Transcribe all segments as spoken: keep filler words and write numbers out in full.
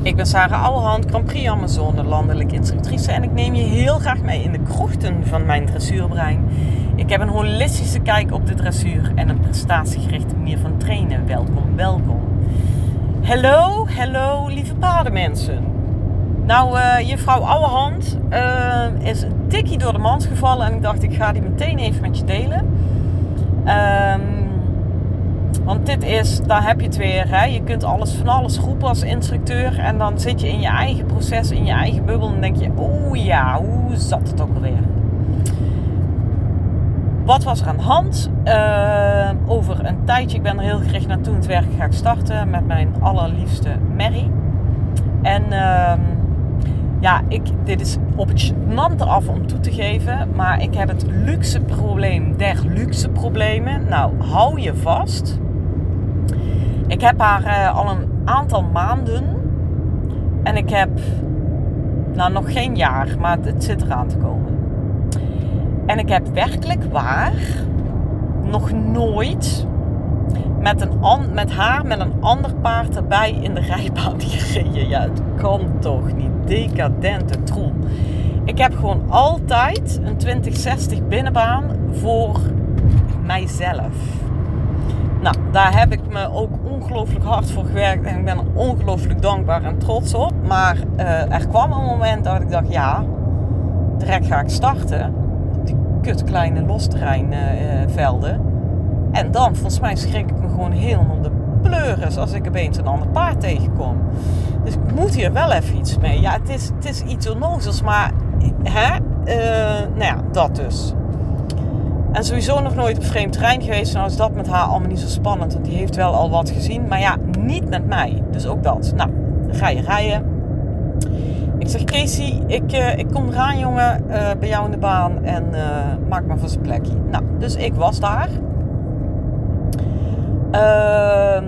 Ik ben Sarah Ouwehand, Grand Prix Amazone, landelijk instructrice en ik neem je heel graag mee in de krochten van mijn dressuurbrein. Ik heb een holistische kijk op de dressuur en een prestatiegerichte manier van trainen. Welkom, welkom. Hallo, hallo lieve paardenmensen. Nou, uh, juffrouw Ouwehand uh, is een tikkie door de mand gevallen en ik dacht ik ga die meteen even met je delen. Um, Want dit is, daar heb je het weer. Hè? Je kunt alles van alles roepen als instructeur. En dan zit je in je eigen proces, in je eigen bubbel. En denk je, oh ja, hoe zat het ook alweer? Wat was er aan de hand? Uh, over een tijdje, ik ben er heel gericht naartoe in het werk, ga ik starten met mijn allerliefste Mary. En uh, ja, ik, dit is op het gênante af om toe te geven. Maar ik heb het luxe probleem der luxe problemen. Nou, hou je vast. Ik heb haar uh, al een aantal maanden. En ik heb, nou nog geen jaar, maar het zit eraan te komen. En ik heb werkelijk waar nog nooit met, een an, met haar met een ander paard erbij in de rijbaan gereden. Ja, het kan toch niet. Decadente troel. Ik heb gewoon altijd een twintig zestig binnenbaan voor mijzelf. Nou, daar heb ik me ook ongelooflijk hard voor gewerkt en ik ben er ongelooflijk dankbaar en trots op. Maar uh, er kwam een moment dat ik dacht, ja, direct ga ik starten. Die kut kleine losterreinvelden. Uh, en dan, volgens mij schrik ik me gewoon helemaal de pleuris als ik opeens een ander paard tegenkom. Dus ik moet hier wel even iets mee. Ja, het is, het is iets onnozels, maar hè, uh, nou ja, dat dus. En sowieso nog nooit op vreemd terrein geweest. Nou is dat met haar allemaal niet zo spannend. Want die heeft wel al wat gezien. Maar ja, niet met mij. Dus ook dat. Nou, dan ga je rijden. Ik zeg, Casey, ik, uh, ik kom eraan jongen. Uh, bij jou in de baan. En uh, maak maar voor zijn plekje. Nou, dus ik was daar. Uh,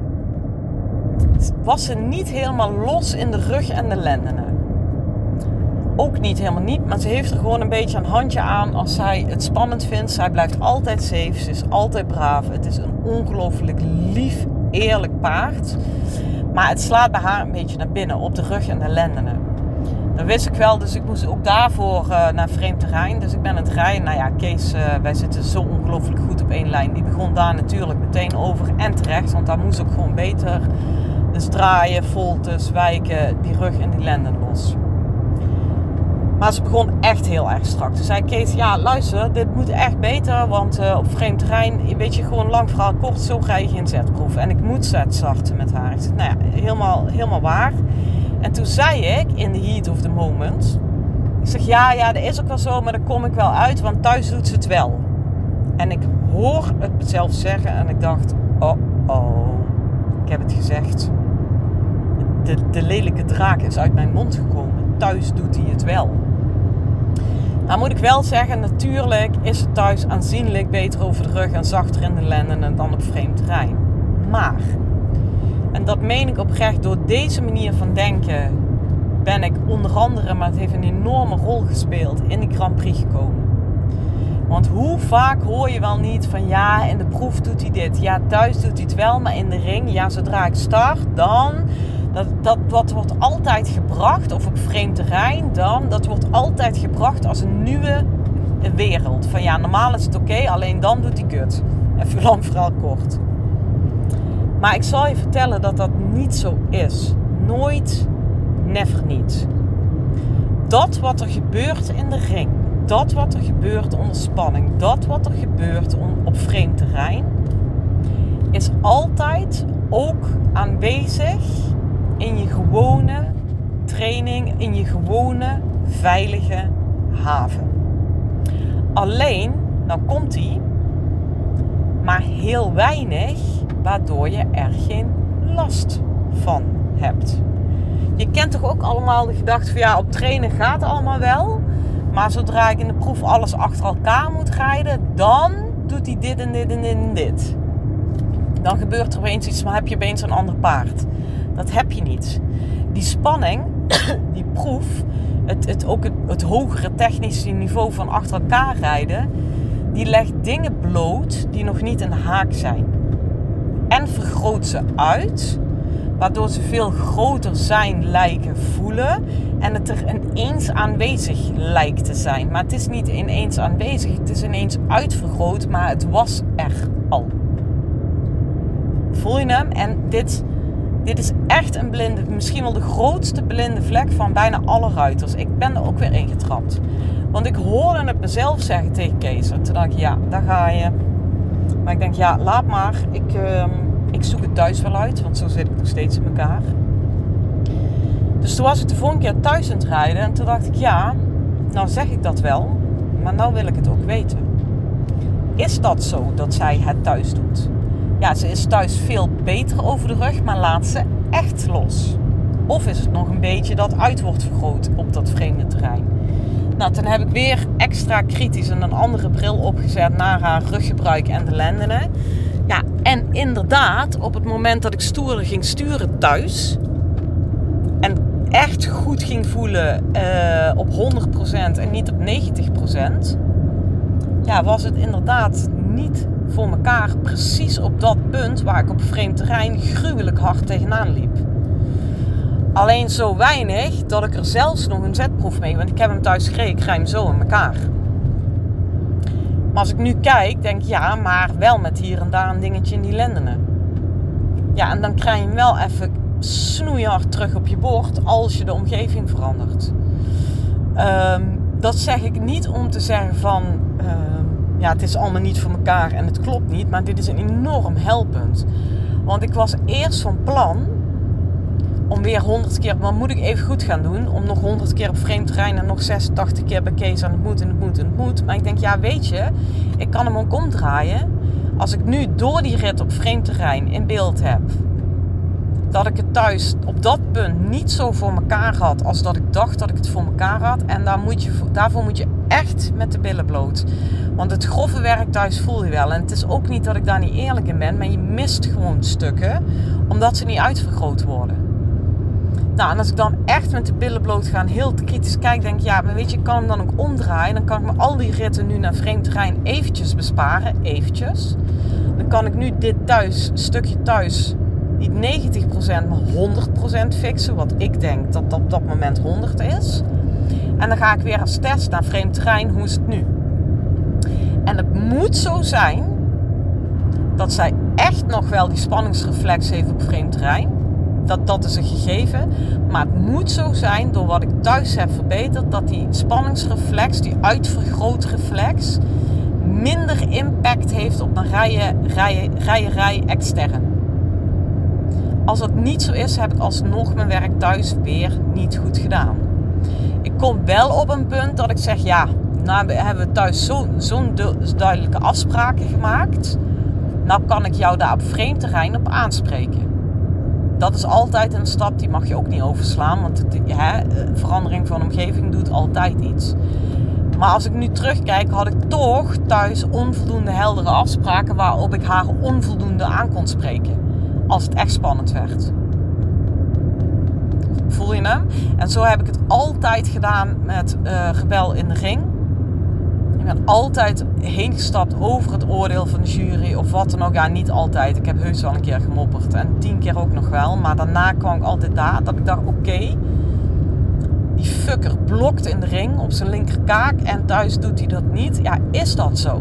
was ze niet helemaal los in de rug en de lendenen. Ook niet, helemaal niet. Maar ze heeft er gewoon een beetje een handje aan als zij het spannend vindt. Zij blijft altijd safe. Ze is altijd braaf. Het is een ongelooflijk lief, eerlijk paard. Maar het slaat bij haar een beetje naar binnen. Op de rug en de lendenen. Dat wist ik wel. Dus ik moest ook daarvoor uh, naar vreemd terrein. Dus ik ben aan het rijden. Nou ja, Kees, uh, wij zitten zo ongelooflijk goed op één lijn. Die begon daar natuurlijk meteen over. En terecht. Want daar moest ook gewoon beter. Dus draaien, voltes, wijken. Die rug en die lenden los. Maar ze begon echt heel erg strak. Toen zei Kees, ja luister, dit moet echt beter. Want uh, op vreemd terrein, weet je, gewoon lang verhaal kort, zo krijg je geen zetproef. En ik moet zet starten met haar. Ik zeg, nou ja, helemaal, helemaal waar. En toen zei ik, in the heat of the moment. Ik zeg, ja, ja, dat is ook wel zo, maar daar kom ik wel uit. Want thuis doet ze het wel. En ik hoor het zelf zeggen en ik dacht, oh oh, ik heb het gezegd. De, de lelijke draak is uit mijn mond gekomen. Thuis doet hij het wel. Nou moet ik wel zeggen, natuurlijk is het thuis aanzienlijk beter over de rug en zachter in de lenden dan op vreemd terrein. Maar, en dat meen ik oprecht, door deze manier van denken ben ik onder andere, maar het heeft een enorme rol gespeeld, in de Grand Prix gekomen. Want hoe vaak hoor je wel niet van ja, in de proef doet hij dit, ja thuis doet hij het wel, maar in de ring, ja zodra ik start, dan... Dat, dat, dat wordt altijd gebracht, of op vreemd terrein dan, dat wordt altijd gebracht als een nieuwe wereld. Van ja, normaal is het oké, okay, alleen dan doet hij kut. Even lang verhaal kort. Maar ik zal je vertellen dat dat niet zo is. Nooit, never niet. Dat wat er gebeurt in de ring, dat wat er gebeurt onder spanning, dat wat er gebeurt op vreemd terrein, is altijd ook aanwezig in je gewone training, in je gewone veilige haven. Alleen, nou komt die, maar heel weinig, waardoor je er geen last van hebt. Je kent toch ook allemaal de gedachte van ja, op trainen gaat allemaal wel, maar zodra ik in de proef alles achter elkaar moet rijden, dan doet hij dit en dit en dit en dit. Dan gebeurt er opeens iets, maar heb je opeens een ander paard. Dat heb je niet. Die spanning, die proef, het, het, ook het, het hogere technische niveau van achter elkaar rijden, die legt dingen bloot die nog niet in de haak zijn. En vergroot ze uit, Waardoor ze veel groter zijn, lijken, voelen. En het er ineens aanwezig lijkt te zijn. Maar het is niet ineens aanwezig. Het is ineens uitvergroot. Maar het was er al. Voel je hem? En dit, dit is echt een blinde... Misschien wel de grootste blinde vlek van bijna alle ruiters. Ik ben er ook weer in getrapt. Want ik hoorde het mezelf zeggen tegen Kees. En toen dacht ik, ja, daar ga je. Maar ik denk, ja, laat maar. Ik... Uh, Ik zoek het thuis wel uit, want zo zit ik nog steeds in elkaar. Dus toen was ik de volgende keer thuis aan het rijden. En toen dacht ik, ja, nou zeg ik dat wel. Maar nou wil ik het ook weten. Is dat zo dat zij het thuis doet? Ja, ze is thuis veel beter over de rug, maar laat ze echt los. Of is het nog een beetje dat uit wordt vergroot op dat vreemde terrein? Nou, toen heb ik weer extra kritisch een andere bril opgezet naar haar ruggebruik en de lendenen. Ja, en inderdaad, op het moment dat ik stoerder ging sturen thuis en echt goed ging voelen uh, op honderd procent en niet op negentig procent, ja, was het inderdaad niet voor elkaar precies op dat punt waar ik op vreemd terrein gruwelijk hard tegenaan liep. Alleen zo weinig dat ik er zelfs nog een zetproef mee, want ik heb hem thuis gereden, ik rij hem zo in elkaar. Maar als ik nu kijk, denk ik, ja, maar wel met hier en daar een dingetje in die lendenen. Ja, en dan krijg je hem wel even snoeihard terug op je bord als je de omgeving verandert. Um, dat zeg ik niet om te zeggen van, um, ja, het is allemaal niet voor elkaar en het klopt niet. Maar dit is een enorm helpunt. Want ik was eerst van plan om weer honderd keer, maar moet ik even goed gaan doen, om nog honderd keer op vreemd terrein en nog zesentachtig keer bij Kees aan het moet en het moet en het moet. Maar ik denk, ja, weet je, ik kan hem ook omdraaien. Als ik nu door die rit op vreemd terrein in beeld heb, dat ik het thuis op dat punt niet zo voor elkaar had als dat ik dacht dat ik het voor elkaar had. En daar moet je, daarvoor moet je echt met de billen bloot. Want het grove werk thuis voel je wel. En het is ook niet dat ik daar niet eerlijk in ben, maar je mist gewoon stukken, omdat ze niet uitvergroot worden. Nou, en als ik dan echt met de billen bloot ga en heel kritisch kijk, denk ik, ja, maar weet je, ik kan hem dan ook omdraaien. Dan kan ik me al die ritten nu naar vreemd terrein eventjes besparen, eventjes. Dan kan ik nu dit thuis, stukje thuis, niet negentig procent, maar honderd procent fixen. Wat ik denk dat dat op dat moment honderd is. En dan ga ik weer als test naar vreemd terrein, hoe is het nu? En het moet zo zijn dat zij echt nog wel die spanningsreflex heeft op vreemd terrein. Dat, dat is een gegeven. Maar het moet zo zijn, door wat ik thuis heb verbeterd, dat die spanningsreflex, die uitvergrootreflex, minder impact heeft op mijn rijen, rijen, rijerij extern. Als dat niet zo is, heb ik alsnog mijn werk thuis weer niet goed gedaan. Ik kom wel op een punt dat ik zeg, ja, nou hebben we thuis zo, zo'n duidelijke afspraken gemaakt. Nou kan ik jou daar op vreemd terrein op aanspreken. Dat is altijd een stap, die mag je ook niet overslaan. Want het, hè, verandering van omgeving doet altijd iets. Maar als ik nu terugkijk, had ik toch thuis onvoldoende heldere afspraken waarop ik haar onvoldoende aan kon spreken. Als het echt spannend werd. Voel je hem? En zo heb ik het altijd gedaan met uh, Rebel in de Ring. Ik ben altijd heen gestapt over het oordeel van de jury of wat dan ook. Ja, niet altijd. Ik heb heus wel een keer gemopperd en tien keer ook nog wel. Maar daarna kwam ik altijd daar dat ik dacht, oké, okay, die fucker blokt in de ring op zijn linkerkaak en thuis doet hij dat niet. Ja, is dat zo?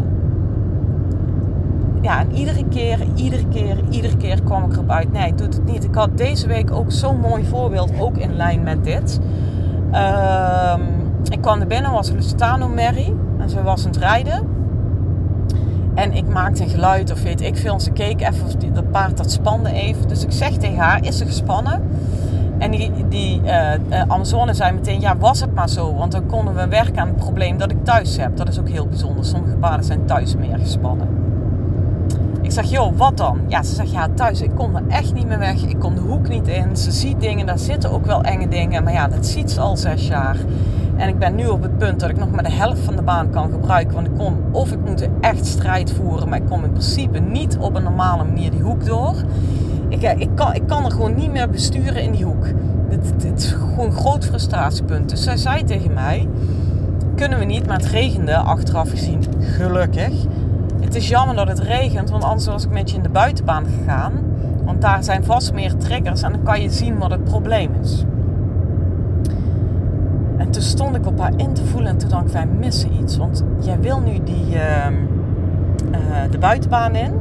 Ja, en iedere keer, iedere keer, iedere keer kwam ik erop uit, nee, hij doet het niet. Ik had deze week ook zo'n mooi voorbeeld, ook in lijn met dit. Uh, ik kwam er binnen, was Lusitano Mary. En ze was aan het rijden. En ik maakte een geluid of weet ik veel. En ze keek even of die, dat paard dat spande even. Dus ik zeg tegen haar, is ze gespannen? En die, die uh, uh, Amazone zei meteen, ja, was het maar zo. Want dan konden we werken aan het probleem dat ik thuis heb. Dat is ook heel bijzonder. Sommige paarden zijn thuis meer gespannen. Ik zeg, joh, wat dan? Ja, ze zegt, ja, thuis, ik kom er echt niet meer weg. Ik kom de hoek niet in. Ze ziet dingen, daar zitten ook wel enge dingen. Maar ja, dat ziet ze al zes jaar. En ik ben nu op het punt dat ik nog maar de helft van de baan kan gebruiken. Want ik kom, of ik moet echt strijd voeren. Maar ik kom in principe niet op een normale manier die hoek door. Ik, ik, kan, ik kan er gewoon niet meer besturen in die hoek. Dit, dit is gewoon een groot frustratiepunt. Dus zij zei tegen mij, kunnen we niet, maar het regende achteraf gezien gelukkig. Het is jammer dat het regent, want anders was ik met je in de buitenbaan gegaan. Want daar zijn vast meer triggers en dan kan je zien wat het probleem is. En toen stond ik op haar in te voelen en toen dacht ik, wij missen iets. Want jij wil nu die, uh, uh, de buitenbaan in.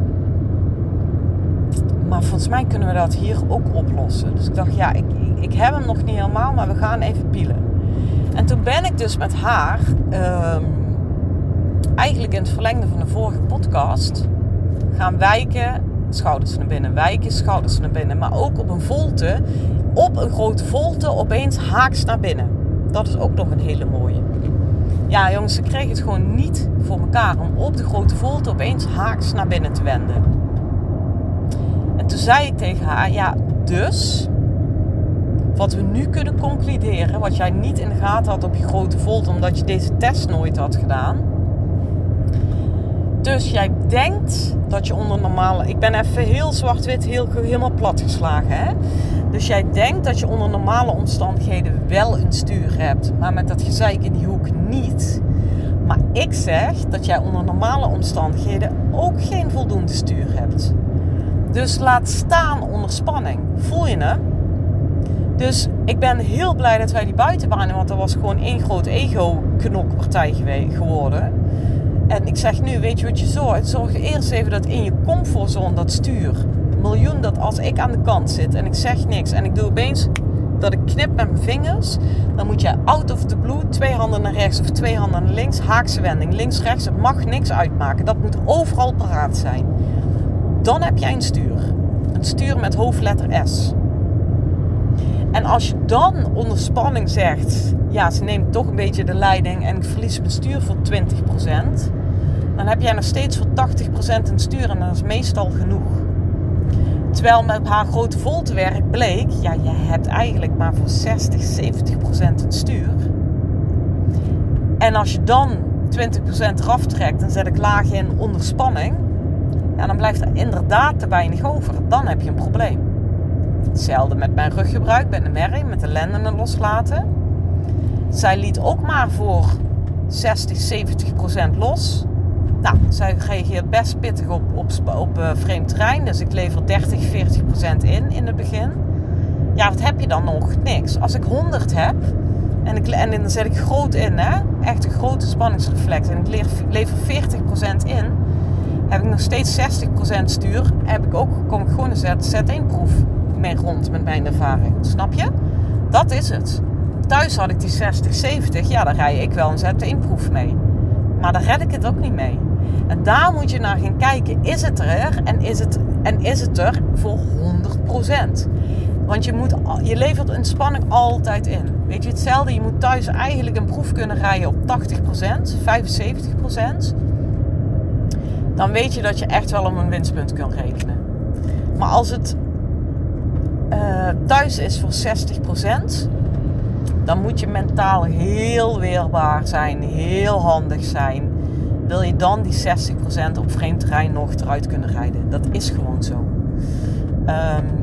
Maar volgens mij kunnen we dat hier ook oplossen. Dus ik dacht, ja, ik, ik heb hem nog niet helemaal, maar we gaan even pielen. En toen ben ik dus met haar, uh, eigenlijk in het verlengde van de vorige podcast, gaan wijken, schouders naar binnen, wijken, schouders naar binnen. Maar ook op een volte, op een grote volte, opeens haaks naar binnen. Dat is ook nog een hele mooie. Ja, jongens, ze kregen het gewoon niet voor elkaar om op de grote volte opeens haaks naar binnen te wenden. En toen zei ik tegen haar, ja, dus wat we nu kunnen concluderen, wat jij niet in de gaten had op je grote volte, omdat je deze test nooit had gedaan. Dus jij denkt dat je onder normale... Ik ben even heel zwart-wit, heel, helemaal platgeslagen, hè. Dus jij denkt dat je onder normale omstandigheden wel een stuur hebt. Maar met dat gezeik in die hoek niet. Maar ik zeg dat jij onder normale omstandigheden ook geen voldoende stuur hebt. Dus laat staan onder spanning. Voel je hem? Dus ik ben heel blij dat wij die buitenbaan... Want dat was gewoon één groot ego-knokpartij geworden. En ik zeg nu, weet je wat je zorgt? Zorg eerst even dat in je comfortzone dat stuur... miljoen dat als ik aan de kant zit en ik zeg niks... en ik doe opeens dat ik knip met mijn vingers... dan moet je out of the blue twee handen naar rechts of twee handen naar links... haakse wending, links, rechts, het mag niks uitmaken. Dat moet overal paraat zijn. Dan heb jij een stuur. Een stuur met hoofdletter S. En als je dan onder spanning zegt... ja, ze neemt toch een beetje de leiding... en ik verlies mijn stuur voor twintig procent... dan heb jij nog steeds voor tachtig procent een stuur... en dat is meestal genoeg. Terwijl met haar grote voltewerk bleek... ja, je hebt eigenlijk maar voor zestig, zeventig procent een stuur. En als je dan twintig procent eraf trekt... en zet ik laag in onder spanning... ja, dan blijft er inderdaad te weinig over. Dan heb je een probleem. Hetzelfde met mijn ruggebruik bij de merrie, met de lendenen loslaten. Zij liet ook maar voor zestig, zeventig procent los. Nou, zij reageert best pittig op, op, op uh, vreemd terrein. Dus ik lever dertig, veertig procent in in het begin. Ja, wat heb je dan nog? Niks. Als ik honderd heb en, ik, en dan zet ik groot in, hè? Echt een grote spanningsreflex. En ik lever, lever veertig procent in. Heb ik nog steeds zestig procent stuur. Heb ik ook, kom ik gewoon een Z één proef mee rond met mijn ervaring. Snap je? Dat is het. Thuis had ik die zestig, zeventig. Ja, daar rij ik wel een Z één proef mee. Maar daar red ik het ook niet mee. En daar moet je naar gaan kijken. Is het er en is het, en is het er voor honderd procent? Want je, moet, je levert een spanning altijd in. Weet je hetzelfde? Je moet thuis eigenlijk een proef kunnen rijden op tachtig procent, vijfenzeventig procent. Dan weet je dat je echt wel om een winstpunt kunt rekenen. Maar als het uh, thuis is voor zestig procent... dan moet je mentaal heel weerbaar zijn, heel handig zijn. Wil je dan die zestig procent op vreemd terrein nog eruit kunnen rijden? Dat is gewoon zo. Um,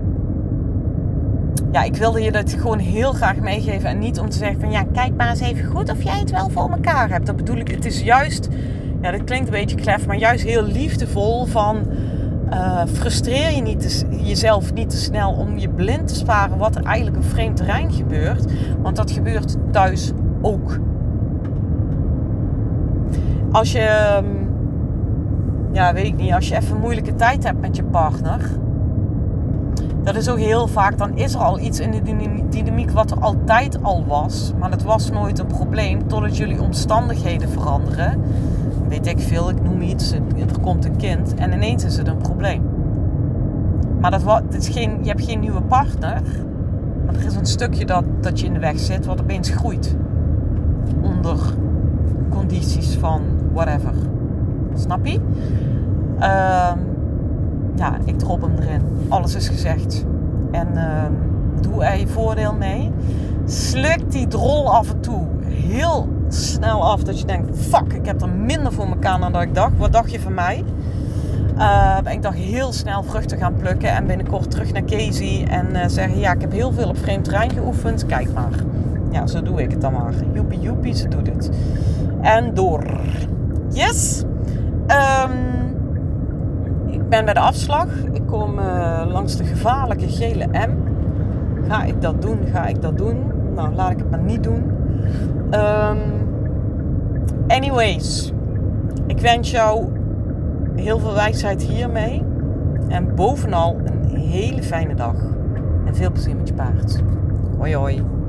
ja, ik wilde je dat gewoon heel graag meegeven. En niet om te zeggen van ja, kijk maar eens even goed of jij het wel voor elkaar hebt. Dat bedoel ik, het is juist, ja, dat klinkt een beetje klef, maar juist heel liefdevol van... Uh, frustreer je niet te, jezelf niet te snel om je blind te sparen wat er eigenlijk op vreemd terrein gebeurt. Want dat gebeurt thuis ook. Als je, ja weet ik niet, als je even een moeilijke tijd hebt met je partner. Dat is ook heel vaak, dan is er al iets in de dynamiek wat er altijd al was. Maar dat was nooit een probleem totdat jullie omstandigheden veranderen. Weet ik veel, ik noem iets, er komt een kind en ineens is het een probleem. Maar dat, het is geen, je hebt geen nieuwe partner, maar er is een stukje dat, dat je in de weg zit wat opeens groeit. Onder condities van whatever. Snap je? Uh, ja, ik drop hem erin. Alles is gezegd. En uh, doe er je voordeel mee. Slik die drol af en toe heel snel af dat je denkt, fuck, ik heb er minder voor elkaar dan dat ik dacht. Wat dacht je van mij? Uh, ik dacht heel snel vruchten gaan plukken en binnenkort terug naar Casey en uh, zeggen, ja, ik heb heel veel op vreemd terrein geoefend, kijk maar. Ja, zo doe ik het dan maar. Joepie joepie, ze doet het. En door. Yes! Um, ik ben bij de afslag. Ik kom uh, langs de gevaarlijke gele M. Ga ik dat doen? Ga ik dat doen? Nou, laat ik het maar niet doen. Um, anyways. Ik wens jou heel veel wijsheid hiermee. En bovenal een hele fijne dag. En veel plezier met je paard. Hoi hoi.